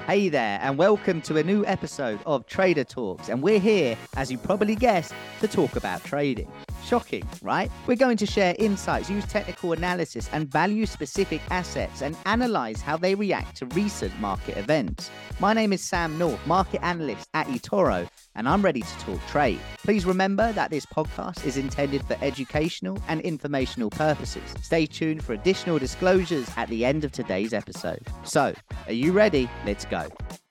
Hey there, and welcome to a new episode of Trader Talks. And we're here, as you probably guessed, to talk about trading. Shocking, right? We're going to share insights, use technical analysis, and value specific assets and analyze how they react to recent market events. My name is Sam North, market analyst at eToro, and I'm ready to talk trade. Please remember that this podcast is intended for educational and informational purposes. Stay tuned for additional disclosures at the end of today's episode. So, are you ready? Let's go.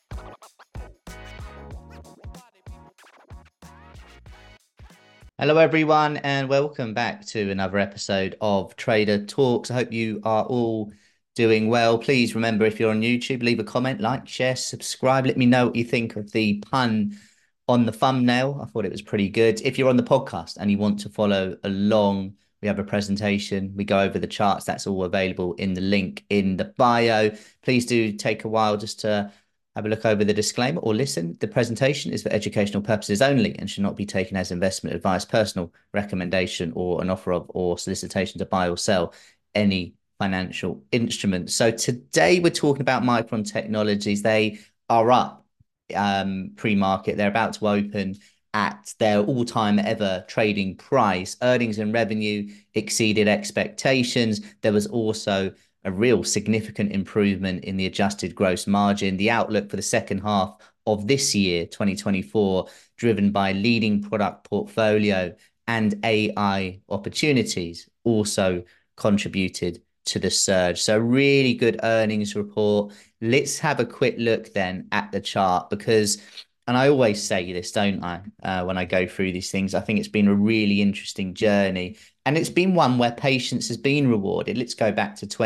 Hello everyone, and welcome back to another episode of Trader Talks. I hope you are all doing well. Please remember, if you're on YouTube, leave a comment, like, share, subscribe. Let me know what you think of the pun on the thumbnail. I thought it was pretty good. If you're on the podcast and you want to follow along, we have a presentation. We go over the charts. That's all available in the link in the bio. Please do take a while just to have a look over the disclaimer or listen. The presentation is for educational purposes only and should not be taken as investment advice, personal recommendation, or an offer of or solicitation to buy or sell any financial instruments. So today we're talking about Micron Technologies. They are up pre-market. They're about to open at their all-time ever trading price. Earnings and revenue exceeded expectations. There was also a real significant improvement in the adjusted gross margin. The outlook for the second half of this year, 2024, driven by leading product portfolio and AI opportunities, also contributed to the surge. So really good earnings report. Let's have a quick look then at the chart because, and I always say this, don't I, when I go through these things, I think it's been a really interesting journey. And it's been one where patience has been rewarded. Let's go back to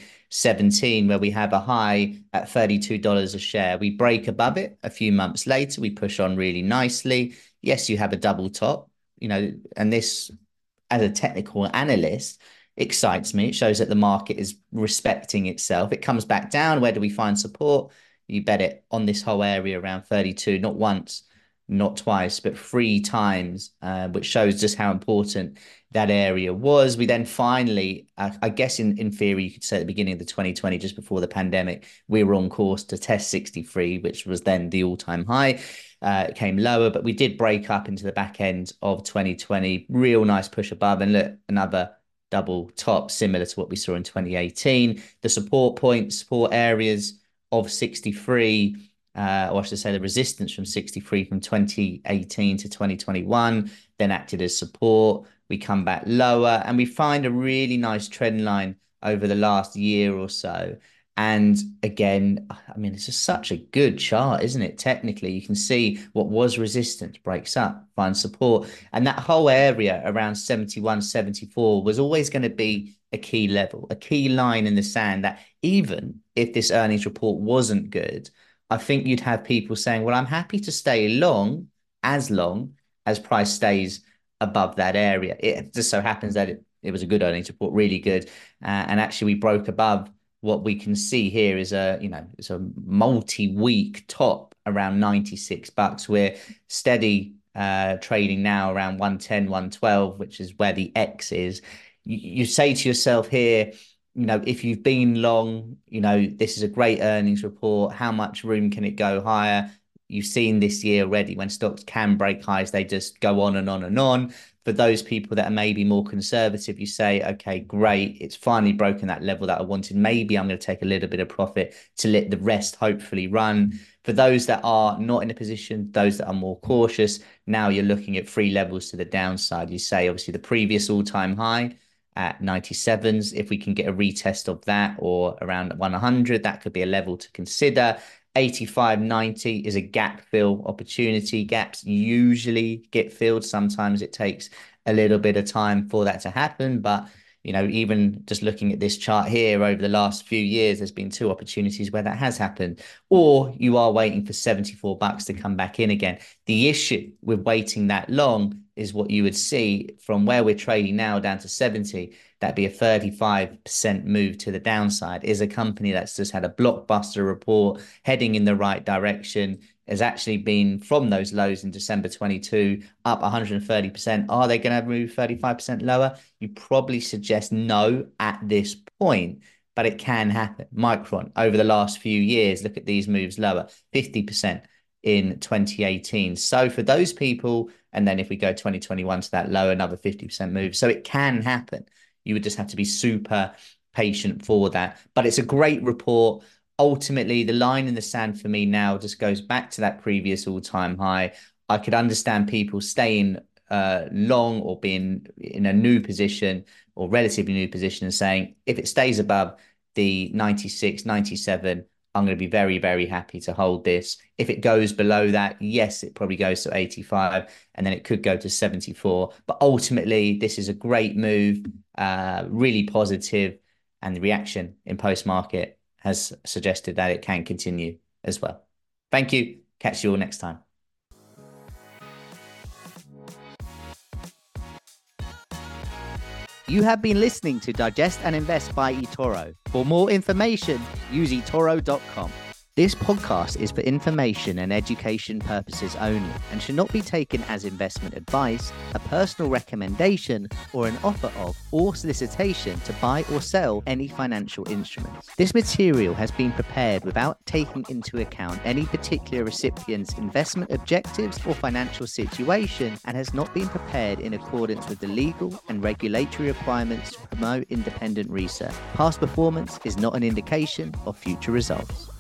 2017, where we have a high at $32 a share. We break above it a few months later. We push on really nicely. Yes, you have a double top, and this, as a technical analyst, excites me. It shows that the market is respecting itself. It comes back down. Where do we find support? You bet it on this whole area around 32, not once, not twice, but 3 times, which shows just how important that area was. We then finally, I guess in theory, you could say at the beginning of the 2020, just before the pandemic, we were on course to test 63, which was then the all-time high. It came lower, but we did break up into the back end of 2020. Real nice push above, and look, another double top, similar to what we saw in 2018. The support areas of 63, or I should say the resistance from 63 from 2018 to 2021, then acted as support. We come back lower and we find a really nice trend line over the last year or so. And again, I mean, it's just such a good chart, isn't it? Technically, you can see what was resistance breaks up, finds support. And that whole area around 71, 74 was always going to be a key level, a key line in the sand that even if this earnings report wasn't good, I think you'd have people saying, well, I'm happy to stay long as price stays above that area. It just so happens that it was a good earnings report, really good. And actually we broke above. What we can see here is it's a multi-week top around $96. We're steady trading now around 110, 112, which is where the X is. You say to yourself here, if you've been long, this is a great earnings report. How much room can it go higher? You've seen this year already when stocks can break highs, they just go on and on and on. For those people that are maybe more conservative, you say, okay, great, it's finally broken that level that I wanted. Maybe I'm going to take a little bit of profit to let the rest hopefully run. For those that are not in a position, those that are more cautious, now you're looking at 3 levels to the downside. You say, obviously, the previous all-time high at 97s. If we can get a retest of that or around 100, that could be a level to consider. 85, 90 is a gap fill opportunity. Gaps usually get filled. Sometimes it takes a little bit of time for that to happen. But, even just looking at this chart here over the last few years, there's been 2 opportunities where that has happened. Or you are waiting for $74 to come back in again. The issue with waiting that long is what you would see from where we're trading now down to 70. That'd be a 35% move to the downside. Is a company that's just had a blockbuster report heading in the right direction, has actually been from those lows in December 22 up 130%. Are they going to move 35% lower? You probably suggest no at this point. but it can happen. Micron, over the last few years, look at these moves lower, 50% in 2018. So for those people, and then if we go 2021 to that low, another 50% move. So it can happen. You would just have to be super patient for that. But it's a great report. Ultimately, the line in the sand for me now just goes back to that previous all-time high. I could understand people staying long or being in a new position or relatively new position and saying, if it stays above the 96, 97, I'm going to be very, very happy to hold this. If it goes below that, yes, it probably goes to 85 and then it could go to 74. But ultimately, this is a great move, really positive, and the reaction in post-market has suggested that it can continue as well. Thank you. Catch you all next time. You have been listening to Digest and Invest by eToro. For more information, use eToro.com. This podcast is for information and education purposes only and should not be taken as investment advice, a personal recommendation, or an offer of or solicitation to buy or sell any financial instruments. This material has been prepared without taking into account any particular recipient's investment objectives or financial situation and has not been prepared in accordance with the legal and regulatory requirements to promote independent research. Past performance is not an indication of future results.